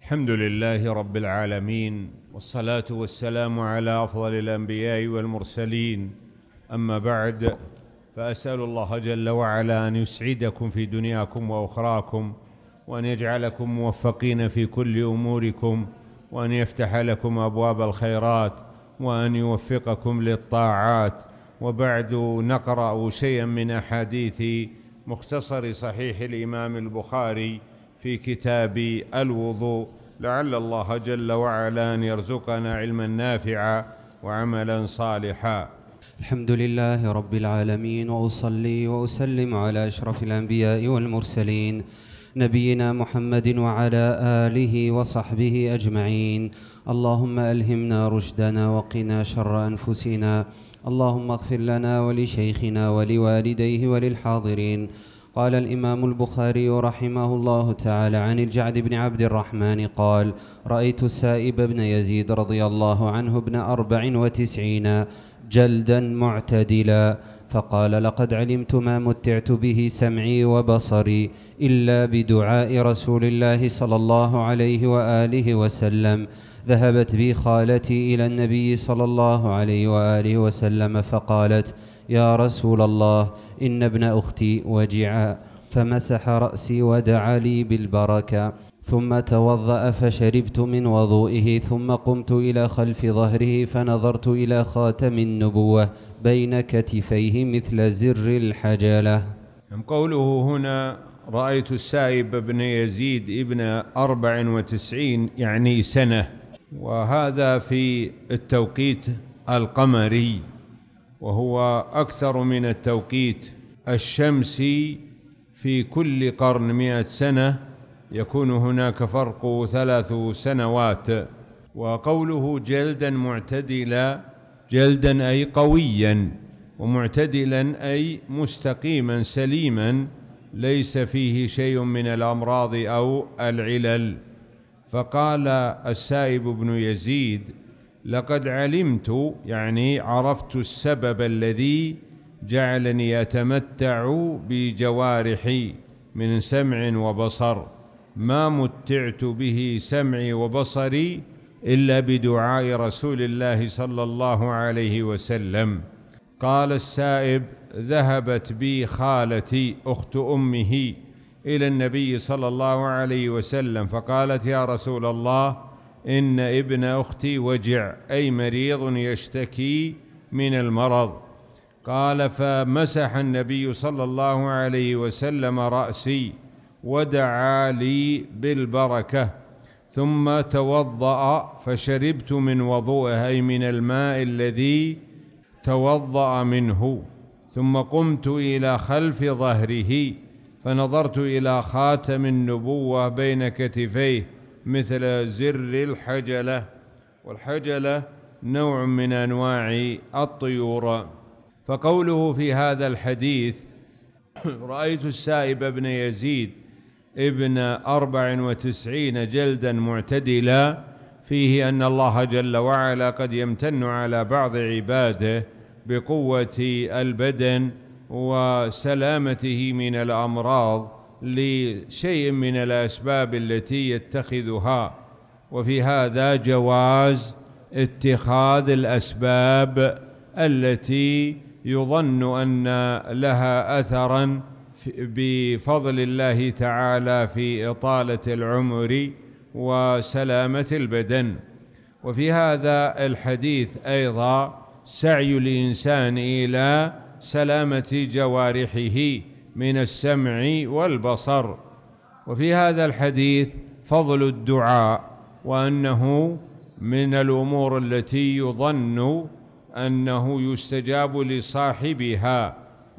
الحمد لله رب العالمين، والصلاة والسلام على أفضل الأنبياء والمرسلين. أما بعد، فأسأل الله جل وعلا أن يسعدكم في دنياكم وأخراكم، وأن يجعلكم موفقين في كل أموركم، وأن يفتح لكم أبواب الخيرات، وأن يوفقكم للطاعات. وبعد، نقرأ شيئا من أحاديث مختصر صحيح الإمام البخاري في كتاب الوضوء، لعل الله جل وعلا أن يرزقنا علما نافعا وعملا صالحا. الحمد لله رب العالمين، وأصلي وأسلم على أشرف الأنبياء والمرسلين نبينا محمد وعلى آله وصحبه أجمعين. اللهم ألهمنا رشدنا وقنا شر أنفسنا. اللهم اغفر لنا ولشيخنا ولوالديه وللحاضرين. قال الإمام البخاري رحمه الله تعالى عن الجعد بن عبد الرحمن قال: رأيت السائب بن يزيد رضي الله عنه ابن 94 جلدا معتدلا، فقال: لقد علمت ما متعت به سمعي وبصري إلا بدعاء رسول الله صلى الله عليه وآله وسلم. ذهبت بي خالتي إلى النبي صلى الله عليه وآله وسلم فقالت: يا رسول الله، إن ابن أختي وجع، فمسح رأسي ودعا لي بالبركة، ثم توضأ فشربت من وضوئه، ثم قمت إلى خلف ظهره فنظرت إلى خاتم النبوة بين كتفيه مثل زر الحجلة. قوله هنا: رأيت السائب بن يزيد ابن 94 يعني سنة، وهذا في التوقيت القمري، وهو أكثر من التوقيت الشمسي. في كل قرن 100 سنة يكون هناك فرق 3 سنوات. وقوله جلدا معتدلا، جلدا أي قويا، ومعتدلا أي مستقيما سليما ليس فيه شيء من الأمراض أو العلل. فقال السائب بن يزيد: لقد علمت، يعني عرفت السبب الذي جعلني أتمتع بجوارحي من سمع وبصر، ما متعت به سمعي وبصري إلا بدعاء رسول الله صلى الله عليه وسلم. قال السائب: ذهبت بي خالتي أخت أمه إلى النبي صلى الله عليه وسلم فقالت: يا رسول الله، إن ابن أختي وجع، أي مريض يشتكي من المرض. قال: فمسح النبي صلى الله عليه وسلم رأسي ودعا لي بالبركة، ثم توضأ فشربت من وضوءه، أي من الماء الذي توضأ منه، ثم قمت إلى خلف ظهره فنظرت إلى خاتم النبوة بين كتفيه مثل زر الحجلة، والحجلة نوع من أنواع الطيور. فقوله في هذا الحديث: رأيت السائب بن يزيد ابن 94 جلدا معتدلا، فيه أن الله جل وعلا قد يمتن على بعض عباده بقوة البدن وسلامته من الأمراض لشيء من الأسباب التي يتخذها، وفي هذا جواز اتخاذ الأسباب التي يظن أن لها أثرا بفضل الله تعالى في إطالة العمر وسلامة البدن. وفي هذا الحديث أيضا سعي الإنسان إلى سلامة جوارحه من السمع والبصر. وفي هذا الحديث فضل الدعاء، وأنه من الأمور التي يظن أنه يستجاب لصاحبها.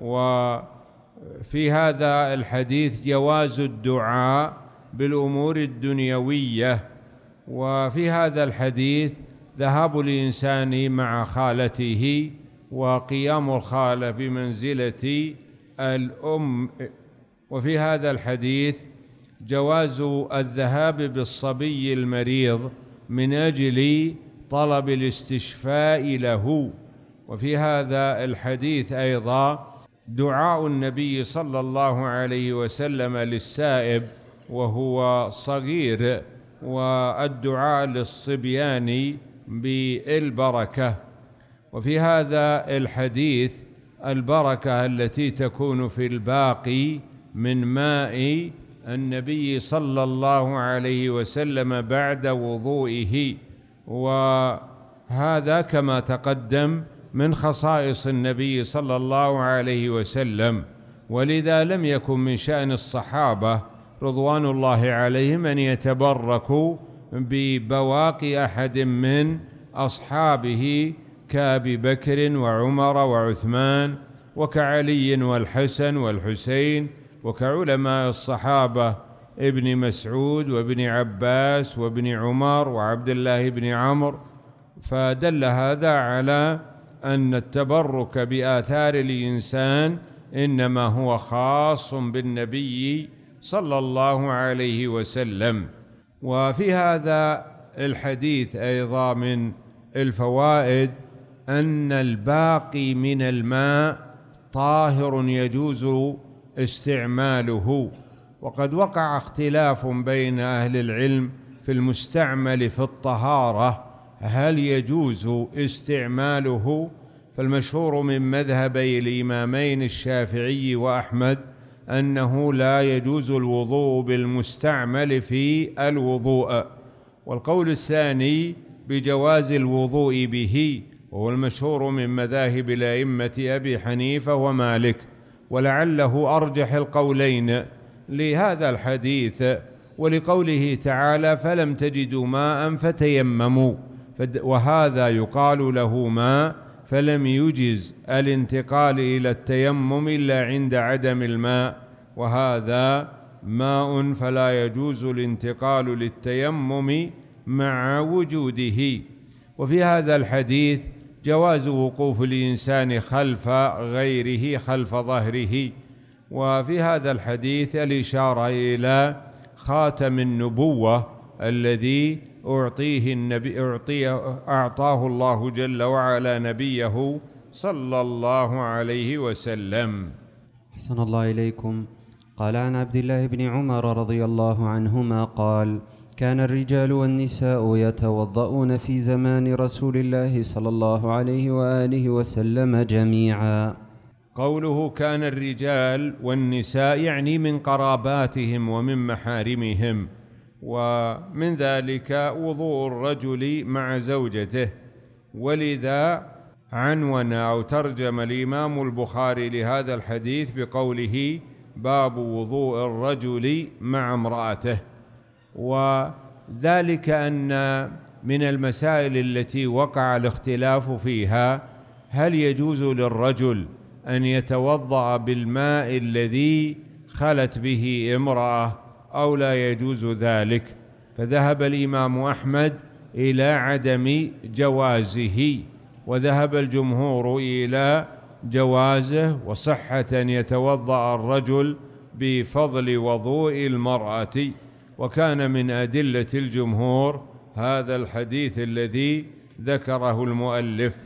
وفي هذا الحديث جواز الدعاء بالأمور الدنيوية. وفي هذا الحديث ذهاب الإنسان مع خالته وقيام الخالة بمنزلة الأم. وفي هذا الحديث جواز الذهاب بالصبي المريض من أجل طلب الاستشفاء له. وفي هذا الحديث أيضا دعاء النبي صلى الله عليه وسلم للسائب وهو صغير، والدعاء للصبيان بالبركة. وفي هذا الحديث البركة التي تكون في الباقي من ماء النبي صلى الله عليه وسلم بعد وضوئه، وهذا كما تقدم من خصائص النبي صلى الله عليه وسلم، ولذا لم يكن من شأن الصحابة رضوان الله عليهم أن يتبركوا ببواقي أحد من أصحابه كأبي بكر وعمر وعثمان وكعلي والحسن والحسين، وكعلماء الصحابة ابن مسعود وابن عباس وابن عمر وعبد الله بن عمرو. فدل هذا على أن التبرك بآثار الإنسان إنما هو خاص بالنبي صلى الله عليه وسلم. وفي هذا الحديث أيضا من الفوائد أن الباقي من الماء طاهر يجوز استعماله، وقد وقع اختلاف بين أهل العلم في المستعمل في الطهارة هل يجوز استعماله. فالمشهور من مذهبي الإمامين الشافعي وأحمد أنه لا يجوز الوضوء بالمستعمل في الوضوء، والقول الثاني بجواز الوضوء به، وهو المشهور من مذاهب الأئمة أبي حنيفة ومالك، ولعله أرجح القولين لهذا الحديث ولقوله تعالى فلم تجدوا ماء فتيمموا، وهذا يقال له ماء، فلم يجز الانتقال إلى التيمم إلا عند عدم الماء، وهذا ماء فلا يجوز الانتقال للتيمم مع وجوده. وفي هذا الحديث جواز وقوف الإنسان خلف غيره خلف ظهره. وفي هذا الحديث الإشارة إلى خاتم النبوة الذي أعطاه الله جل وعلا نبيه صلى الله عليه وسلم. أحسن الله إليكم. قال عن عبد الله بن عمر رضي الله عنهما قال: كان الرجال والنساء يتوضؤون في زمان رسول الله صلى الله عليه وآله وسلم جميعا. قوله كان الرجال والنساء يعني من قراباتهم ومن محارمهم، ومن ذلك وضوء الرجل مع زوجته، ولذا عنون أو ترجم الإمام البخاري لهذا الحديث بقوله باب وضوء الرجل مع امرأته. وذلك أن من المسائل التي وقع الاختلاف فيها هل يجوز للرجل أن يتوضأ بالماء الذي خلت به امرأة أو لا يجوز ذلك، فذهب الإمام أحمد إلى عدم جوازه، وذهب الجمهور إلى جوازه وصحة أن يتوضأ الرجل بفضل وضوء المرأة. وكان من أدلة الجمهور هذا الحديث الذي ذكره المؤلف.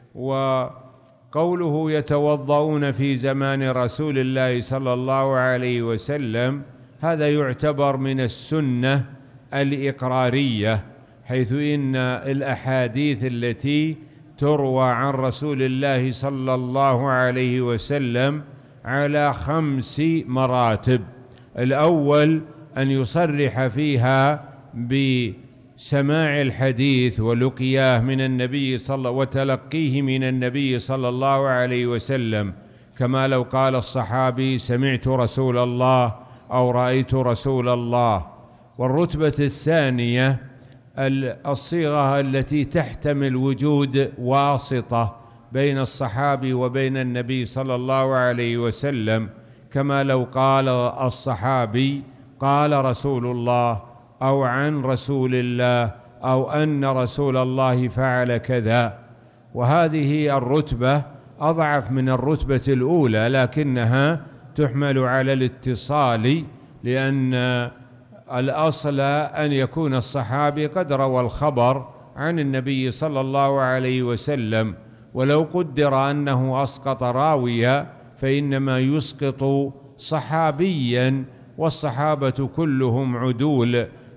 وقوله يتوضؤون في زمان رسول الله صلى الله عليه وسلم هذا يعتبر من السنة الإقرارية، حيث إن الأحاديث التي تروى عن رسول الله صلى الله عليه وسلم على 5 مراتب. الأول أن يصرح فيها بسماع الحديث ولقياه من النبي وتلقيه من النبي صلى الله عليه وسلم، كما لو قال الصحابي سمعت رسول الله أو رأيت رسول الله. والرتبة الثانية الصيغة التي تحتمل وجود واسطة بين الصحابي وبين النبي صلى الله عليه وسلم، كما لو قال الصحابي قال رسول الله أو عن رسول الله أو أن رسول الله فعل كذا. وهذه الرتبة أضعف من الرتبة الأولى، لكنها تحمل على الاتصال، لأن الأصل أن يكون الصحابي قد روى الخبر عن النبي صلى الله عليه وسلم، ولو قدر أنه أسقط راويا فإنما يسقط صحابيا، والصحابة كلهم عدول،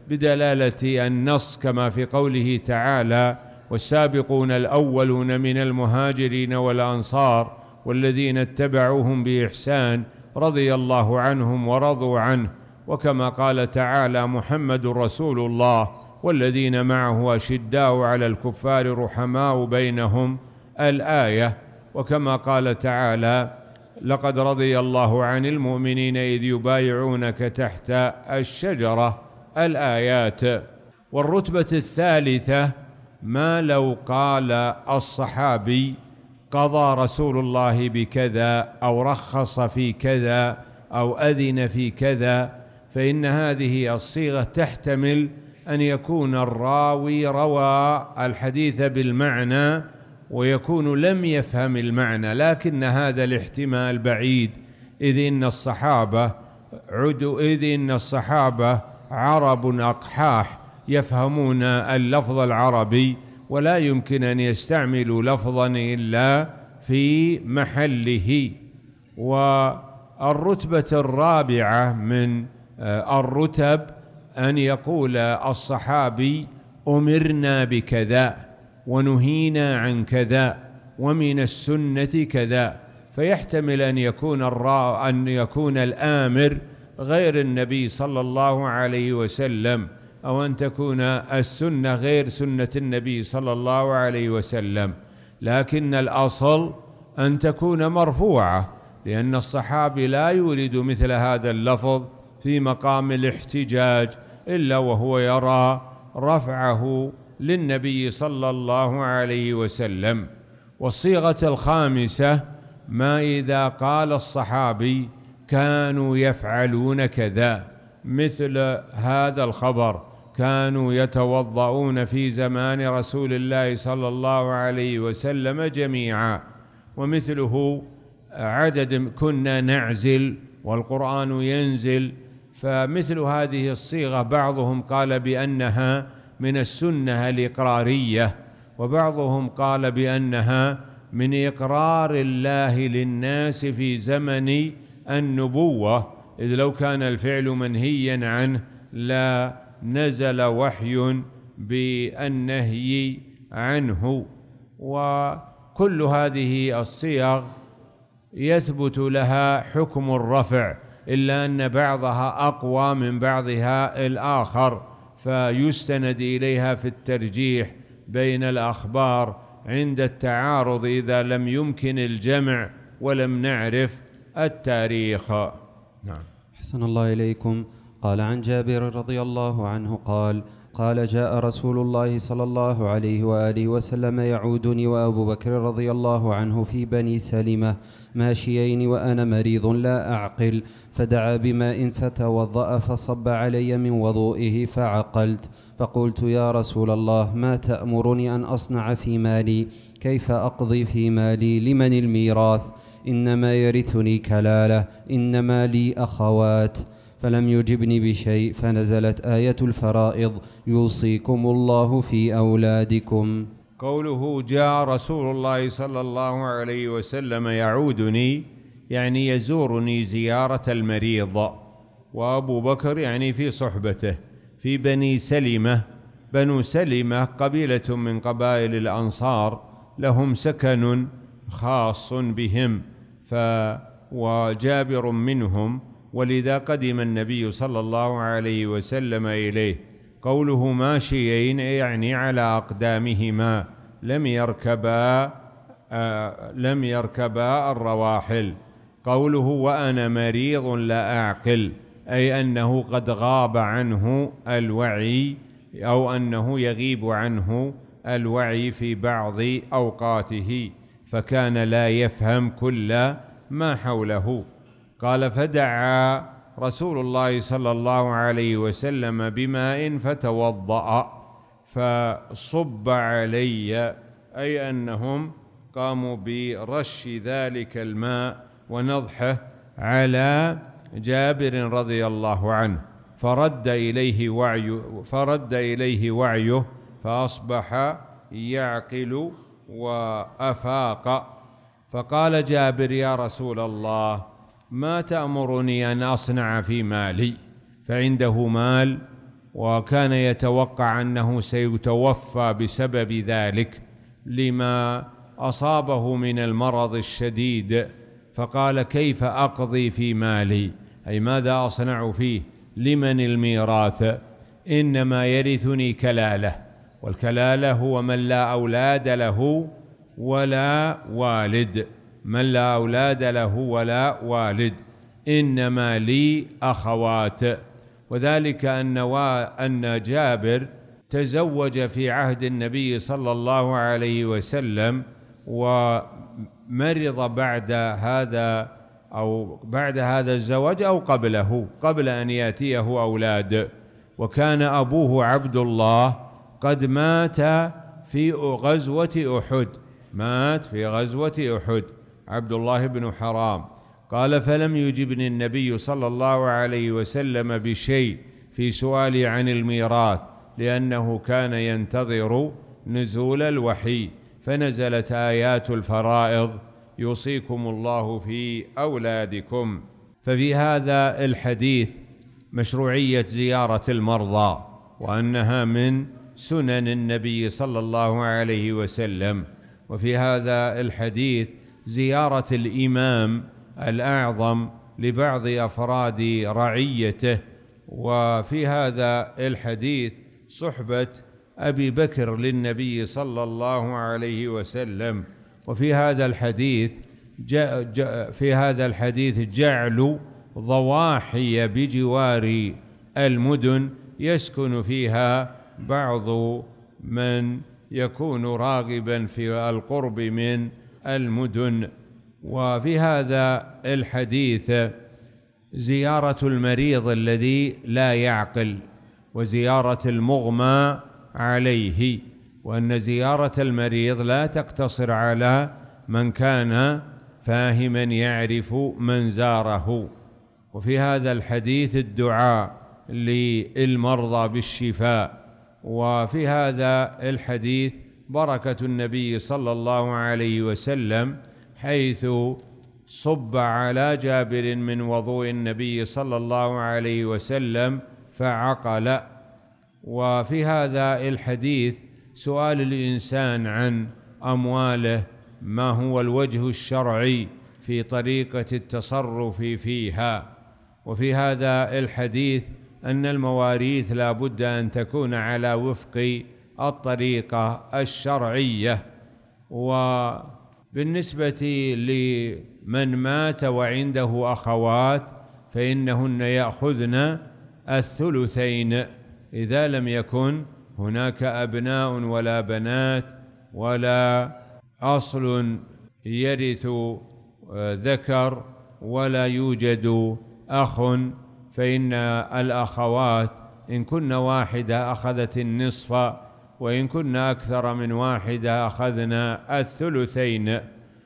بدلالة النص كما في قوله تعالى: والسابقون الأولون من المهاجرين والأنصار والذين اتبعوهم بإحسان رضي الله عنهم ورضوا عنه. وكما قال تعالى: محمد رسول الله والذين معه أشداء على الكفار رحماء بينهم، الآية. وكما قال تعالى: لقد رضي الله عن المؤمنين إذ يبايعونك تحت الشجرة، الآيات. والرتبة الثالثة ما لو قال الصحابي: قضى رسول الله بكذا، أو رخص في كذا، أو أذن في كذا، فإن هذه الصيغة تحتمل أن يكون الراوي روى الحديث بالمعنى ويكون لم يفهم المعنى، لكن هذا الاحتمال بعيد، إذ إن الصحابة عرب أقحاح يفهمون اللفظ العربي، ولا يمكن أن يستعملوا لفظا إلا في محله. والرتبة الرابعة من الرتب أن يقول الصحابي: أمرنا بكذا ونهينا عن كذا ومن السنة كذا، فيحتمل أن يكون الآمر غير النبي صلى الله عليه وسلم، أو أن تكون السنة غير سنة النبي صلى الله عليه وسلم، لكن الأصل أن تكون مرفوعة، لأن الصحابي لا يورد مثل هذا اللفظ في مقام الاحتجاج إلا وهو يرى رفعه للنبي صلى الله عليه وسلم. والصيغة الخامسة ما إذا قال الصحابي: كانوا يفعلون كذا، مثل هذا الخبر: كانوا يتوضؤون في زمان رسول الله صلى الله عليه وسلم جميعا، ومثله عدد كنا نعزل والقرآن ينزل. فمثل هذه الصيغة بعضهم قال بأنها من السنة الإقرارية، وبعضهم قال بأنها من إقرار الله للناس في زمن النبوة، إذ لو كان الفعل منهيا عنه لا نزل وحي بالنهي عنه. وكل هذه الصيغ يثبت لها حكم الرفع، إلا أن بعضها أقوى من بعضها الآخر، فيستند إليها في الترجيح بين الأخبار عند التعارض إذا لم يمكن الجمع ولم نعرف التاريخ. نعم. أحسن الله إليكم. قال عن جابر رضي الله عنه قال جاء رسول الله صلى الله عليه وآله وسلم يعودني وأبو بكر رضي الله عنه في بني سلمة ماشيين وأنا مريض لا أعقل، فدعا بماء فتوضأ فصب علي من وضوئه فعقلت، فقلت: يا رسول الله، ما تأمرني أن أصنع في مالي؟ كيف أقضي في مالي؟ لمن الميراث؟ إنما يرثني كلالة، إنما لي أخوات. فلم يجبني بشيء، فنزلت آية الفرائض: يوصيكم الله في أولادكم. قوله جاء رسول الله صلى الله عليه وسلم يعودني، يعني يزورني زيارة المريض، وأبو بكر يعني في صحبته في بني سلمة. بنو سلمة قبيلة من قبائل الأنصار، لهم سكن خاص بهم، وجابر منهم، ولذا قدم النبي صلى الله عليه وسلم إليه. قوله ماشيين يعني على أقدامهما، لم يركبا الرواحل. قوله وأنا مريض لا أعقل، أي أنه قد غاب عنه الوعي، أو أنه يغيب عنه الوعي في بعض أوقاته، فكان لا يفهم كل ما حوله. قال: فدعا رسول الله صلى الله عليه وسلم بماء فتوضأ فصب علي، أي أنهم قاموا برش ذلك الماء ونضحه على جابر رضي الله عنه، فرد إليه وعيه فأصبح يعقل وأفاق. فقال جابر: يا رسول الله، ما تأمرني أن أصنع في مالي؟ فعنده مال وكان يتوقع أنه سيتوفى بسبب ذلك لما أصابه من المرض الشديد، فقال: كيف أقضي في مالي؟ أي ماذا أصنع فيه؟ لمن الميراث؟ إنما يرثني كلالة، والكلالة هو من لا أولاد له ولا والد، من لا أولاد له ولا والد، إنما لي أخوات. وذلك أن جابر تزوج في عهد النبي صلى الله عليه وسلم، ومرض بعد هذا الزواج أو قبله، قبل أن يأتيه أولاد. وكان أبوه عبد الله قد مات في غزوة أحد، مات في غزوة أحد عبد الله بن حرام. قال: فلم يجبني النبي صلى الله عليه وسلم بشيء في سؤالي عن الميراث، لأنه كان ينتظر نزول الوحي، فنزلت آيات الفرائض: يوصيكم الله في أولادكم. ففي هذا الحديث مشروعية زيارة المرضى، وأنها من سنن النبي صلى الله عليه وسلم. وفي هذا الحديث زيارة الإمام الأعظم لبعض أفراد رعيته. وفي هذا الحديث صحبة أبي بكر للنبي صلى الله عليه وسلم. وفي هذا الحديث جعل ضواحي بجوار المدن يسكن فيها بعض من يكون راغبا في القرب من المدن. وفي هذا الحديث زيارة المريض الذي لا يعقل، وزيارة المغمى عليه، وأن زيارة المريض لا تقتصر على من كان فاهما يعرف من زاره. وفي هذا الحديث الدعاء للمرضى بالشفاء. وفي هذا الحديث بركة النبي صلى الله عليه وسلم، حيث صب على جابر من وضوء النبي صلى الله عليه وسلم فعقل. وفي هذا الحديث سؤال الإنسان عن أمواله، ما هو الوجه الشرعي في طريقة التصرف فيها. وفي هذا الحديث أن المواريث لا بد أن تكون على وفق الطريقة الشرعية. وبالنسبة لمن مات وعنده أخوات فإنهن يأخذن الثلثين إذا لم يكن هناك أبناء ولا بنات ولا أصل يرث ذكر ولا يوجد أخ، فإن الأخوات إن كن واحدة أخذت النصف، وإن كن أكثر من واحدة أخذنا الثلثين،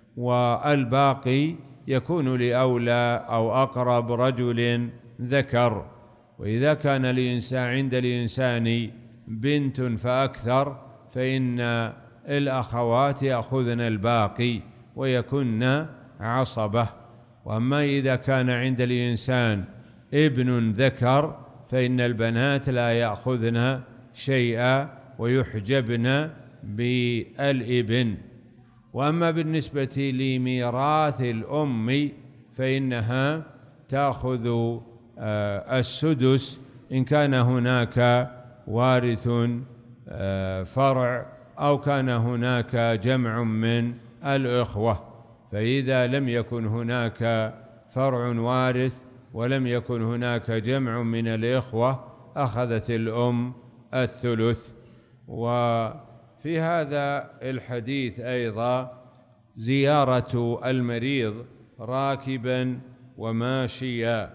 والباقي يكون لأولى أو أقرب رجل ذكر. وإذا كان عند الإنسان بنت فأكثر فإن الأخوات يأخذن الباقي ويكن عصبة. وأما إذا كان عند الإنسان ابن ذكر فإن البنات لا يأخذن شيئا ويحجبن بالابن. وأما بالنسبة لميراث الأم فإنها تأخذ السدس إن كان هناك وارث فرع أو كان هناك جمع من الإخوة. فإذا لم يكن هناك فرع وارث ولم يكن هناك جمع من الإخوة أخذت الأم الثلث. وفي هذا الحديث أيضا زيارة المريض راكبا وماشيا.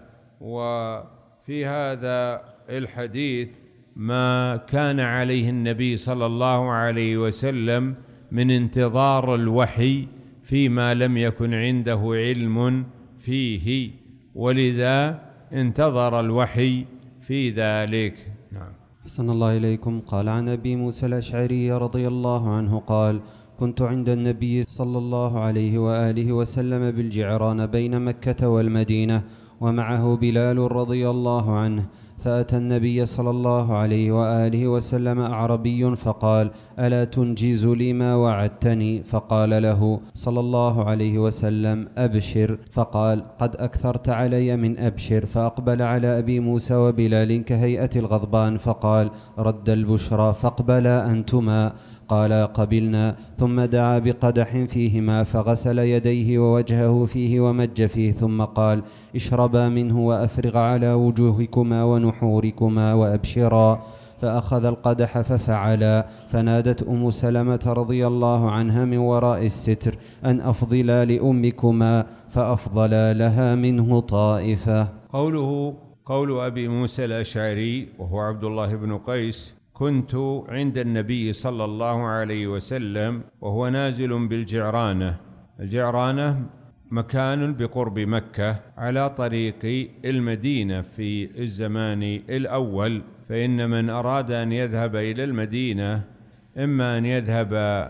وفي هذا الحديث ما كان عليه النبي صلى الله عليه وسلم من انتظار الوحي فيما لم يكن عنده علم فيه، ولذا انتظر الوحي في ذلك. نعم. أحسن الله إليكم. قال عن أبي موسى الأشعري رضي الله عنه قال: كنت عند النبي صلى الله عليه وآله وسلم بالجعران بين مكة والمدينة، ومعه بلال رضي الله عنه، فأتى النبي صلى الله عليه وآله وسلم أعربي فقال: ألا تنجز لي ما وعدتني؟ فقال له صلى الله عليه وسلم: أبشر. فقال: قد أكثرت علي من أبشر. فأقبل على أبي موسى وبلال كهيئة الغضبان فقال: رد البشرى فاقبلا أنتما. قال: قبلنا. ثم دعا بقدح فيهما فغسل يديه ووجهه فيه ومج فيه، ثم قال: اشربا منه وأفرغ على وجوهكما ونحوركما وأبشرا. فأخذ القدح ففعلا. فنادت أم سلمة رضي الله عنها من وراء الستر أن أفضلا لأمكما، فأفضلا لها منه طائفة. قول أبي موسى الأشعري وهو عبد الله بن قيس: كنت عند النبي صلى الله عليه وسلم وهو نازل بالجعرانة. الجعرانة مكان بقرب مكة على طريق المدينة في الزمان الأول، فإن من أراد أن يذهب إلى المدينة إما أن يذهب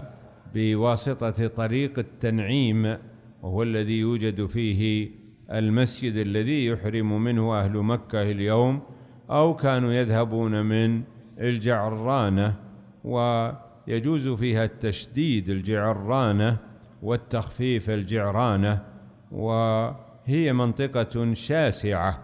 بواسطة طريق التنعيم، وهو الذي يوجد فيه المسجد الذي يحرم منه أهل مكة اليوم، أو كانوا يذهبون من الجعرانة، ويجوز فيها التشديد الجعرانة والتخفيف الجعرانة، وهي منطقة شاسعة.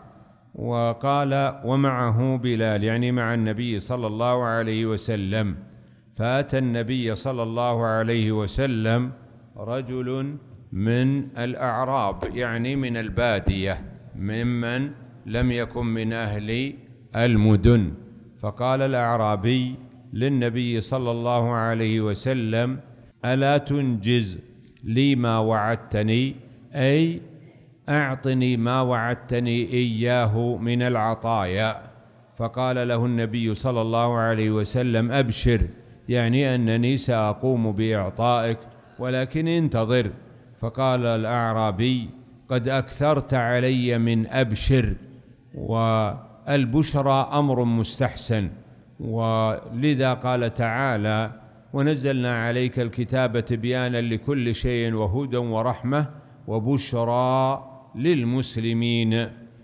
وقال: ومعه بلال، يعني مع النبي صلى الله عليه وسلم. فأتى النبي صلى الله عليه وسلم رجل من الأعراب، يعني من البادية، ممن لم يكن من أهل المدن. فقال الأعرابي للنبي صلى الله عليه وسلم: ألا تنجز لي ما وعدتني؟ أي أعطني ما وعدتني إياه من العطايا. فقال له النبي صلى الله عليه وسلم: أبشر، يعني أنني سأقوم بإعطائك، ولكن انتظر. فقال الأعرابي: قد أكثرت علي من أبشر، والبشرى أمر مستحسن، ولذا قال تعالى: ونزلنا عليك الكتاب تبيانا لكل شيء وهدى ورحمة وبشرى للمسلمين.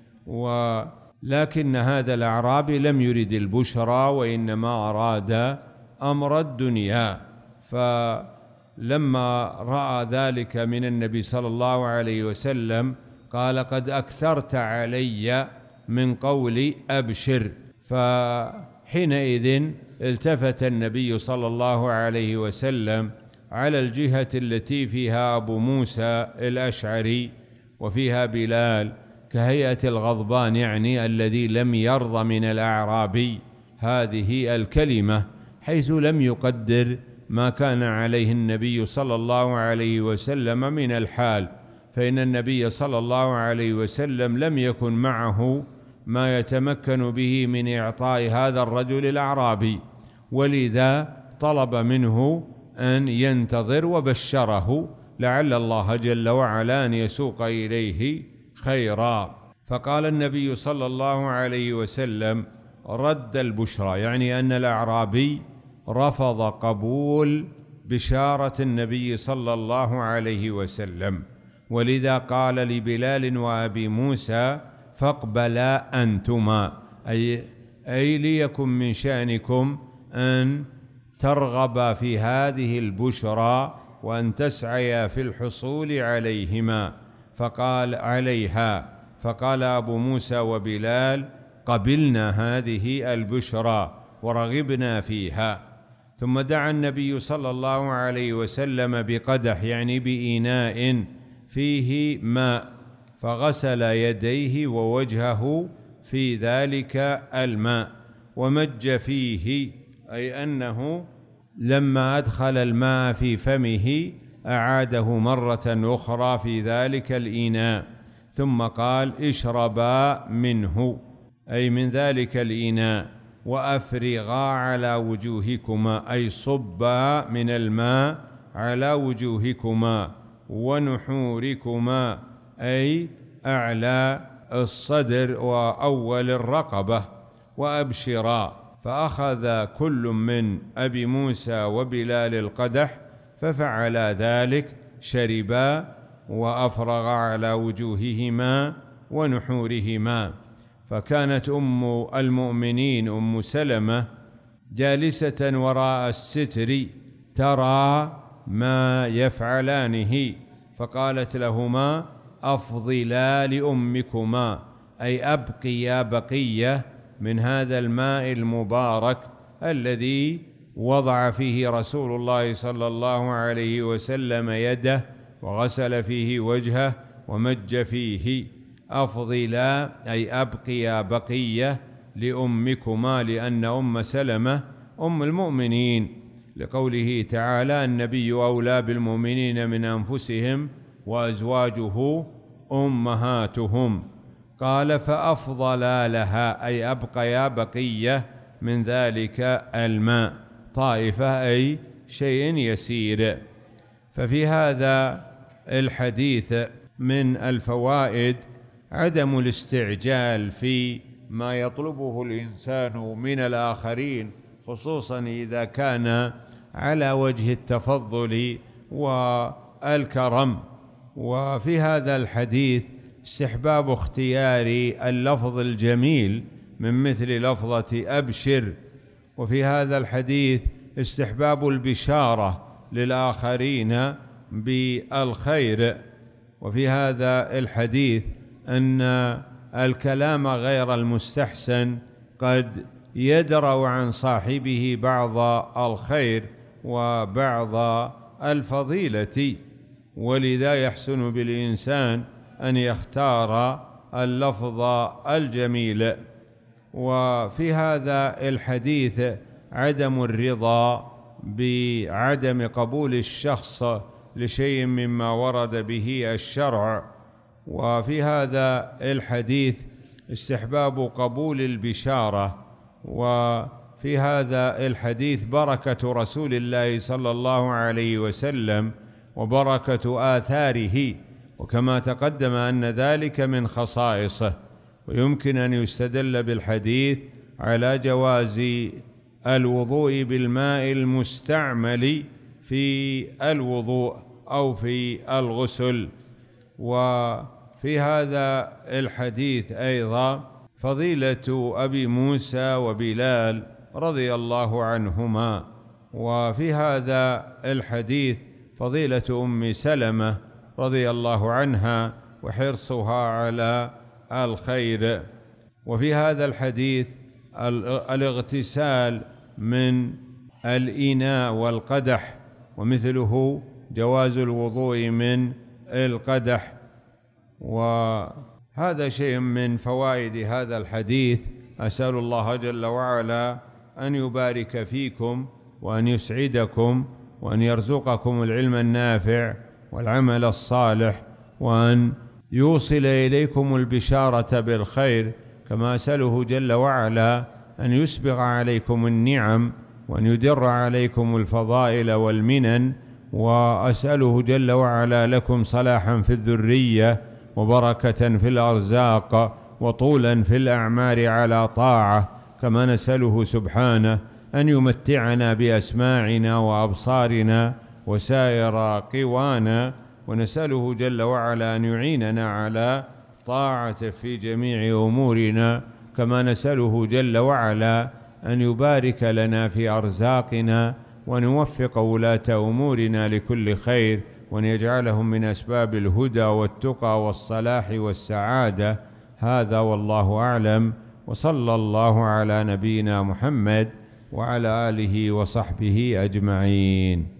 ولكن هذا الأعرابي لم يرد البشرى، وإنما أراد أمر الدنيا. فلما رأى ذلك من النبي صلى الله عليه وسلم قال: قد أكثرت علي من قول أبشر. فحينئذ التفت النبي صلى الله عليه وسلم على الجهة التي فيها أبو موسى الأشعري وفيها بلال كهيئة الغضبان، يعني الذي لم يرضى من الأعرابي هذه الكلمة، حيث لم يقدر ما كان عليه النبي صلى الله عليه وسلم من الحال، فإن النبي صلى الله عليه وسلم لم يكن معه ما يتمكن به من إعطاء هذا الرجل الأعرابي، ولذا طلب منه أن ينتظر وبشره لعل الله جل وعلا أن يسوق إليه خيرا. فقال النبي صلى الله عليه وسلم: رد البشرى، يعني أن الأعرابي رفض قبول بشارة النبي صلى الله عليه وسلم، ولذا قال لبلال وأبي موسى: فاقبلا أنتما، أي ليكن من شأنكم أن ترغبا في هذه البشرى وأن تسعيا في الحصول عليهما. فقال: عليها. فقال أبو موسى وبلال: قبلنا هذه البشرى ورغبنا فيها. ثم دعا النبي صلى الله عليه وسلم بقدح، يعني بإناء فيه ماء، فغسل يديه ووجهه في ذلك الماء ومج فيه، أي أنه لما أدخل الماء في فمه أعاده مرة أخرى في ذلك الإناء، ثم قال: اشربا منه، أي من ذلك الإناء، وأفرغا على وجوهكما، أي صبا من الماء على وجوهكما ونحوركما، أي أعلى الصدر وأول الرقبة، وأبشرا. فأخذ كل من أبي موسى وبلال القدح ففعلا ذلك، شربا وأفرغ على وجوههما ونحورهما. فكانت أم المؤمنين أم سلمة جالسة وراء الستر ترى ما يفعلانه، فقالت لهما: أفضلا لأمكما، أي أبقيا بقية من هذا الماء المبارك الذي وضع فيه رسول الله صلى الله عليه وسلم يده وغسل فيه وجهه ومج فيه. أفضلا أي أبقيا بقية لأمكما، لأن أم سلمة أم المؤمنين، لقوله تعالى: النبي أولى بالمؤمنين من أنفسهم وأزواجه أمهاتهم. قال: فأفضلا لها، أي أبقيا بقية من ذلك الماء، طائفة أي شيء يسير. ففي هذا الحديث من الفوائد عدم الاستعجال في ما يطلبه الإنسان من الآخرين، خصوصا إذا كان على وجه التفضل والكرم. وفي هذا الحديث استحباب اختيار اللفظ الجميل من مثل لفظة أبشر. وفي هذا الحديث استحباب البشارة للآخرين بالخير. وفي هذا الحديث أن الكلام غير المستحسن قد يدرأ عن صاحبه بعض الخير وبعض الفضيلة، ولذا يحسن بالإنسان أن يختار اللفظ الجميل. وفي هذا الحديث عدم الرضا بعدم قبول الشخص لشيء مما ورد به الشرع. وفي هذا الحديث استحباب قبول البشارة. وفي هذا الحديث بركة رسول الله صلى الله عليه وسلم وبركة آثاره، وكما تقدم أن ذلك من خصائصه. ويمكن أن يستدل بالحديث على جواز الوضوء بالماء المستعمل في الوضوء أو في الغسل. وفي هذا الحديث أيضا فضيلة أبي موسى وبلال رضي الله عنهما. وفي هذا الحديث فضيلة أم سلمة رضي الله عنها وحرصها على الخير. وفي هذا الحديث الاغتسال من الإناء والقدح، ومثله جواز الوضوء من القدح. وهذا شيء من فوائد هذا الحديث. أسأل الله جل وعلا أن يبارك فيكم وأن يسعدكم وأن يرزقكم العلم النافع والعمل الصالح، وأن يوصل إليكم البشارة بالخير، كما أسأله جل وعلا أن يسبغ عليكم النعم وأن يدر عليكم الفضائل والمنن. وأسأله جل وعلا لكم صلاحا في الذرية وبركة في الأرزاق وطولا في الأعمار على طاعة، كما نسأله سبحانه أن يمتعنا بأسماعنا وأبصارنا وسائر قوانا، ونسأله جل وعلا أن يعيننا على طاعته في جميع أمورنا، كما نسأله جل وعلا أن يبارك لنا في أرزاقنا وأن يوفق ولاة أمورنا لكل خير، وأن يجعلهم من أسباب الهدى والتقى والصلاح والسعادة. هذا والله أعلم، وصلى الله على نبينا محمد وعلى آله وصحبه أجمعين.